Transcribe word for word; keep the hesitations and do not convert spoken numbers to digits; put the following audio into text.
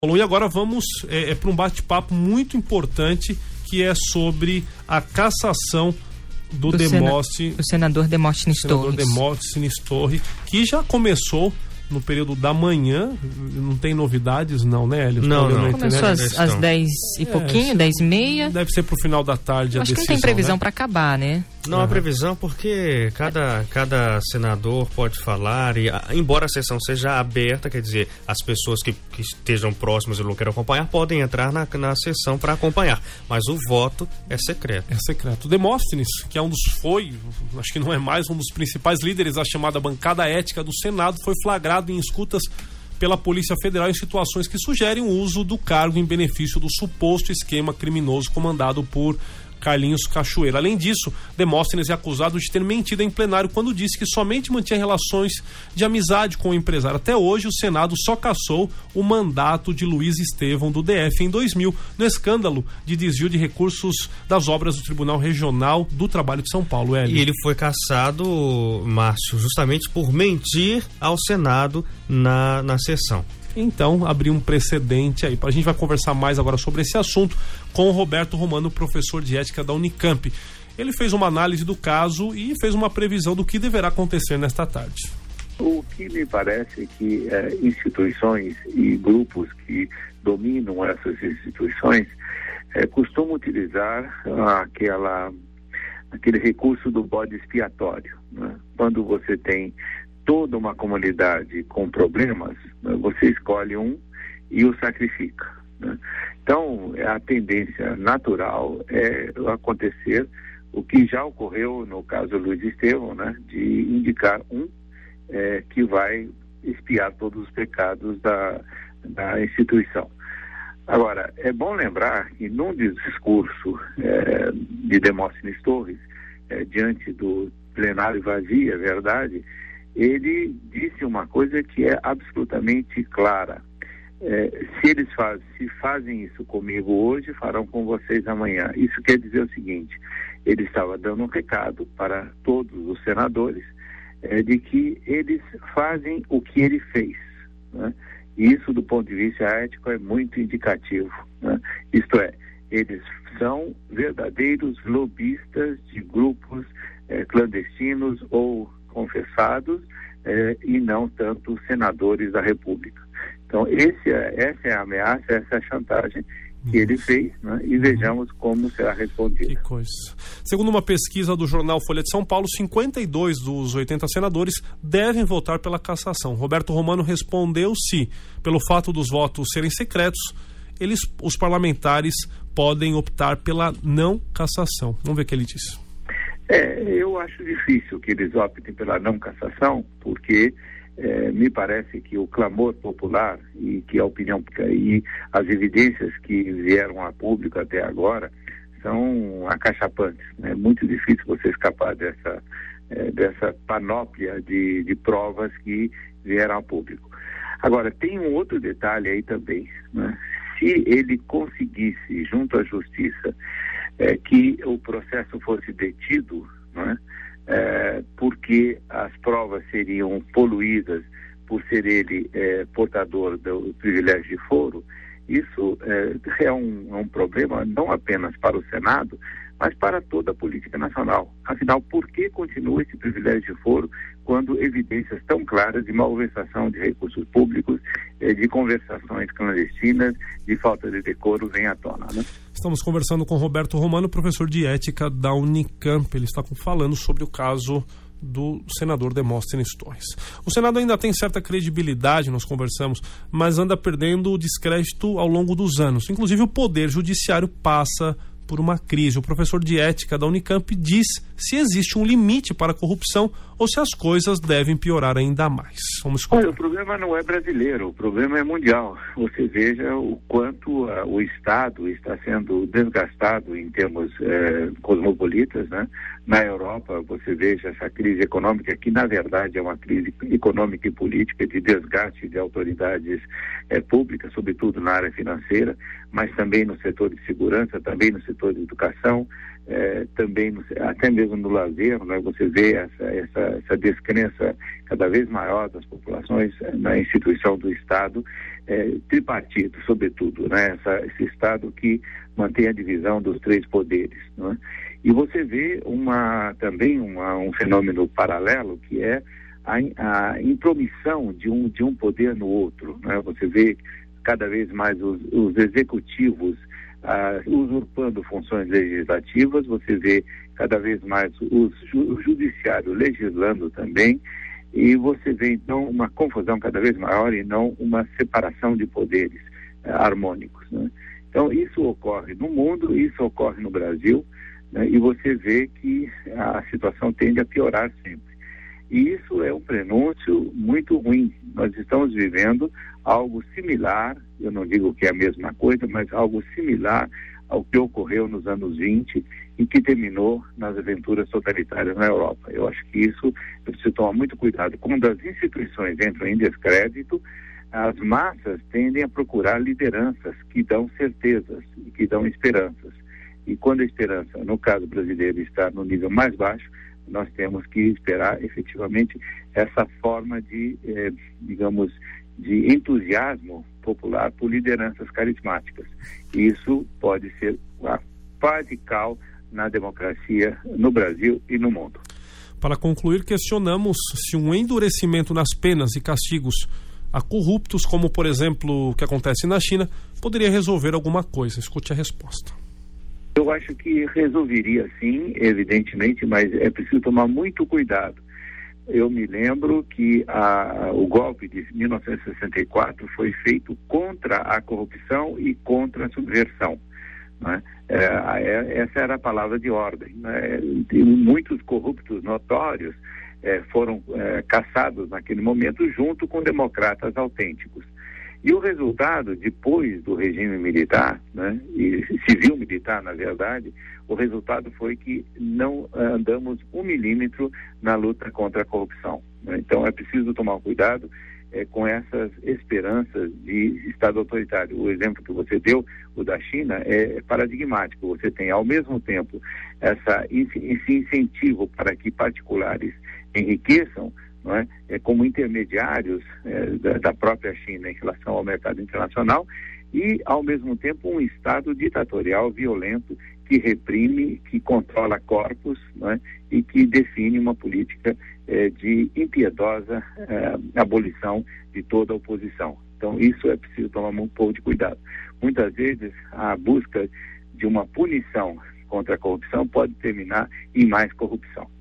E agora vamos é, é, para um bate-papo muito importante, que é sobre a cassação do, do Demóstenes, o senador Demóstenes Torres. senador Demóstenes Torres, que já começou no período da manhã. Não tem novidades não, né, Hélio? Não, não. Começou às, às dez e pouquinho, é, dez e meia. Deve ser pro final da tarde a Acho decisão, que não tem previsão, né, para acabar, né? Não há uhum. previsão, porque cada, cada senador pode falar, e embora a sessão seja aberta, quer dizer, as pessoas que, que estejam próximas e não queiram acompanhar podem entrar na, na sessão para acompanhar, mas o voto é secreto. É secreto. O Demóstenes, que é um dos, foi, acho que não é mais, um dos principais líderes da chamada bancada ética do Senado, foi flagrado em escutas pela Polícia Federal em situações que sugerem o uso do cargo em benefício do suposto esquema criminoso comandado por Carlinhos Cachoeira. Além disso, Demóstenes é acusado de ter mentido em plenário quando disse que somente mantinha relações de amizade com o empresário. Até hoje, o Senado só cassou o mandato de Luiz Estevão, do D F, em dois mil, no escândalo de desvio de recursos das obras do Tribunal Regional do Trabalho de São Paulo. Hélio. E ele foi cassado, Márcio, justamente por mentir ao Senado na, na sessão. Então, abriu um precedente aí. A gente vai conversar mais agora sobre esse assunto com o Roberto Romano, professor de ética da Unicamp. Ele fez uma análise do caso e fez uma previsão do que deverá acontecer nesta tarde. O que me parece é que é, instituições e grupos que dominam essas instituições é, costumam utilizar aquela, aquele recurso do bode expiatório, né? Quando você tem toda uma comunidade com problemas, né, você escolhe um e o sacrifica, né? Então, a tendência natural é acontecer o que já ocorreu no caso Luiz Estevão, né, de indicar um é, que vai expiar todos os pecados da, da instituição. Agora, é bom lembrar que num discurso é, de Demóstenes Torres, é, diante do plenário vazio, é verdade, ele disse uma coisa que é absolutamente clara. É, se eles faz, se fazem isso comigo hoje, farão com vocês amanhã. Isso quer dizer o seguinte: ele estava dando um recado para todos os senadores é, de que eles fazem o que ele fez, né? E isso, do ponto de vista ético, é muito indicativo, né? Isto é, eles são verdadeiros lobistas de grupos é, clandestinos ou confessados, eh, e não tanto senadores da República. Então, esse é, essa é a ameaça, essa é a chantagem que ele fez, né? E vejamos como será respondido. Que coisa. Segundo uma pesquisa do jornal Folha de São Paulo, cinquenta e dois dos oitenta senadores devem votar pela cassação. Roberto Romano respondeu se, pelo fato dos votos serem secretos, eles, os parlamentares podem optar pela não cassação. Vamos ver o que ele disse. É, eu acho difícil que eles optem pela não cassação, porque é, me parece que o clamor popular e que a opinião e as evidências que vieram a público até agora são acachapantes. É muito difícil você escapar dessa, é, dessa panóplia de, de provas que vieram a público. Agora, tem um outro detalhe aí também, né? Se ele conseguisse, junto à Justiça, É, que o processo fosse detido, né, é, porque as provas seriam poluídas por ser ele é, portador do privilégio de foro, isso é, é, um, é um problema não apenas para o Senado, mas para toda a política nacional. Afinal, por que continua esse privilégio de foro quando evidências tão claras de malversação de recursos públicos, de conversações clandestinas, de falta de decoro vem à tona, né? Estamos conversando com Roberto Romano, professor de ética da Unicamp. Ele está falando sobre o caso do senador Demóstenes Torres. O Senado ainda tem certa credibilidade, nós conversamos, mas anda perdendo o descrédito ao longo dos anos. Inclusive, o Poder Judiciário passa por uma crise. O professor de ética da Unicamp diz se existe um limite para a corrupção ou se as coisas devem piorar ainda mais. Vamos escutar. Olha, o problema não é brasileiro, o problema é mundial. Você veja o quanto uh, o Estado está sendo desgastado em termos uh, cosmopolitas, né? Na Europa, você veja essa crise econômica, que na verdade é uma crise econômica e política de desgaste de autoridades uh, públicas, sobretudo na área financeira, mas também no setor de segurança, também no setor setor de educação, é, também até mesmo no lazer, né, você vê essa, essa, essa descrença cada vez maior das populações na instituição do Estado, é, tripartito, sobretudo, né, essa, esse Estado que mantém a divisão dos três poderes, né? E você vê uma, também uma, um fenômeno paralelo, que é a, a intromissão de um, de um poder no outro, né? Você vê cada vez mais os, os executivos ah, usurpando funções legislativas, você vê cada vez mais os, o judiciário legislando também, e você vê então uma confusão cada vez maior e não uma separação de poderes ah, harmônicos, né? Então isso ocorre no mundo, isso ocorre no Brasil, né? E você vê que a situação tende a piorar sempre. E isso é um prenúncio muito ruim. Nós estamos vivendo algo similar, eu não digo que é a mesma coisa, mas algo similar ao que ocorreu nos anos vinte e que terminou nas aventuras totalitárias na Europa. Eu acho que isso é preciso tomar muito cuidado. Quando as instituições entram em descrédito, as massas tendem a procurar lideranças que dão certezas e que dão esperanças. E quando a esperança, no caso brasileiro, está no nível mais baixo, nós temos que esperar efetivamente essa forma de, eh, digamos, de entusiasmo popular por lideranças carismáticas. E isso pode ser radical na democracia no Brasil e no mundo. Para concluir, questionamos se um endurecimento nas penas e castigos a corruptos, como por exemplo o que acontece na China, poderia resolver alguma coisa. Escute a resposta. Eu acho que resolveria sim, evidentemente, mas é preciso tomar muito cuidado. Eu me lembro que a, o golpe de mil novecentos e sessenta e quatro foi feito contra a corrupção e contra a subversão, né? É, essa era a palavra de ordem, né? E muitos corruptos notórios é, foram é, caçados naquele momento junto com democratas autênticos. E o resultado, depois do regime militar, né, e civil-militar, na verdade, o resultado foi que não andamos um milímetro na luta contra a corrupção, né? Então é preciso tomar cuidado é, com essas esperanças de Estado autoritário. O exemplo que você deu, o da China, é paradigmático. Você tem, ao mesmo tempo, essa, esse incentivo para que particulares enriqueçam, não é? É, como intermediários é, da, da própria China em relação ao mercado internacional, e, ao mesmo tempo, um Estado ditatorial violento que reprime, que controla corpos, não é? E que define uma política é, de impiedosa é, abolição de toda a oposição. Então, isso é preciso tomar um pouco de cuidado. Muitas vezes, a busca de uma punição contra a corrupção pode terminar em mais corrupção.